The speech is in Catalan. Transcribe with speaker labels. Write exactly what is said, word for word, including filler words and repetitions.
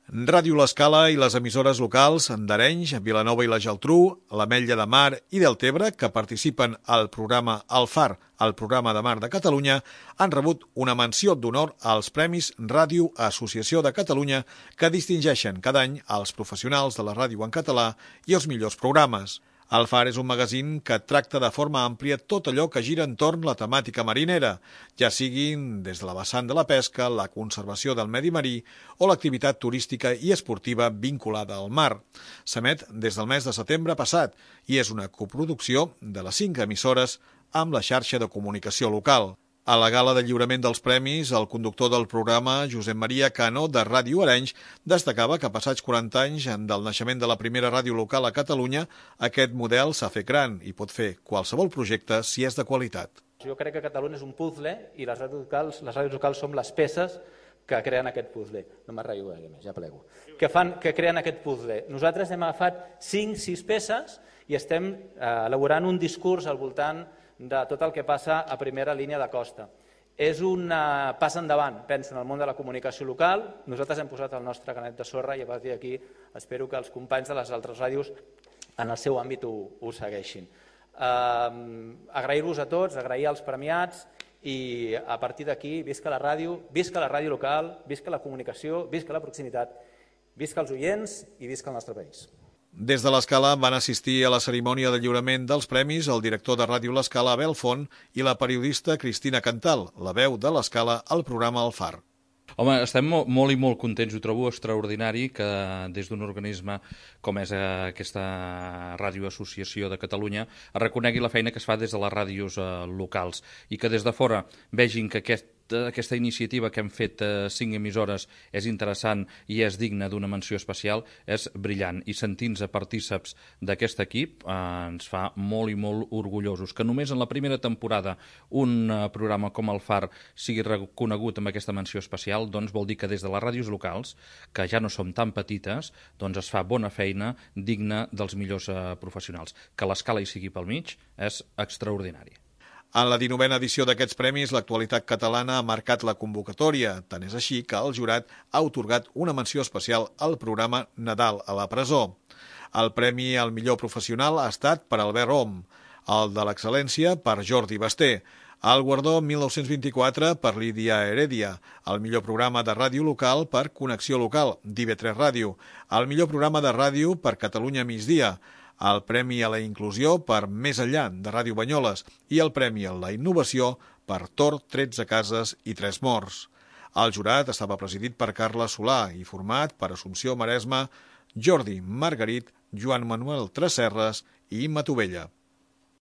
Speaker 1: Ràdio L'Escala i les emissores locals d'Arenys, Vilanova i la Geltrú, l'Ametlla de Mar i Deltebre, que participen al programa El Far, el programa de mar de Catalunya, han rebut una menció d'honor als Premis Ràdio Associació de Catalunya que distingeixen cada any els professionals de la ràdio en català i els millors programes. El Far és un magazín que tracta de forma àmplia tot allò que gira entorn la temàtica marinera, ja siguin des de la vessant de la pesca, la conservació del medi marí o l'activitat turística i esportiva vinculada al mar. S'emet des del mes de setembre passat i és una coproducció de les cinc emissores amb la xarxa de comunicació local. A la gala de lliurament dels premis, el conductor del programa, Josep Maria Cano, de Ràdio Arenys, destacava que passats quaranta anys del naixement de la primera ràdio local a Catalunya, aquest model s'ha fet gran i pot fer qualsevol projecte si és de qualitat.
Speaker 2: Jo crec que Catalunya és un puzzle i les ràdios locals, les ràdios locals som les peces que creen aquest puzzle. No m'arraio gaire més, ja plego. Que, fan, que creen aquest puzzle. Nosaltres hem agafat cinc sis peces i estem eh, elaborant un discurs al voltant de tot el que passa a primera línia de costa. És un uh, pas endavant, penso, en el món de la comunicació local. Nosaltres hem posat el nostre granet de sorra i a partir d'aquí espero que els companys de les altres ràdios en el seu àmbit ho, ho segueixin. Uh, Agrair-vos a tots, agrair als premiats i a partir d'aquí visca la ràdio, visca la ràdio local, visca la comunicació, visca la proximitat, visca els oients i visca el nostre país.
Speaker 1: Des de l'Escala van assistir a la cerimònia de lliurament dels premis el director de Ràdio L'Escala, Abel Font, i la periodista Cristina Cantal, la veu de l'Escala al programa El Far.
Speaker 3: Home, estem molt i molt contents, ho trobo extraordinari que des d'un organisme com és aquesta Ràdio Associació de Catalunya es reconegui la feina que es fa des de les ràdios locals i que des de fora vegin que aquest aquesta iniciativa que hem fet eh, cinc emissores és interessant i és digna d'una menció especial, és brillant. I sentint-nos partíceps d'aquest equip eh, ens fa molt i molt orgullosos. Que només en la primera temporada un eh, programa com el Far sigui reconegut amb aquesta menció especial, doncs vol dir que des de les ràdios locals, que ja no som tan petites, doncs es fa bona feina digna dels millors eh, professionals. Que l'Escala hi sigui pel mig és extraordinari.
Speaker 1: En la dinovena edició d'aquests premis, l'actualitat catalana ha marcat la convocatòria. Tant és així que el jurat ha atorgat una menció especial al programa Nadal a la presó. El premi al millor professional ha estat per Albert Om, el de l'excel·lència per Jordi Basté, el guardó mil nou-cents vint-i-quatre per Lídia Heredia, el millor programa de ràdio local per Connexió Local, d'I V tres Ràdio, el millor programa de ràdio per Catalunya Migdia, el Premi a la Inclusió per Més Enllà, de Ràdio Banyoles, i el Premi a la Innovació per Tor, tretze cases i tres morts. El jurat estava presidit per Carla Solà i format per Assumpció Maresma, Jordi Margarit, Joan Manuel Tresserres i Matovella.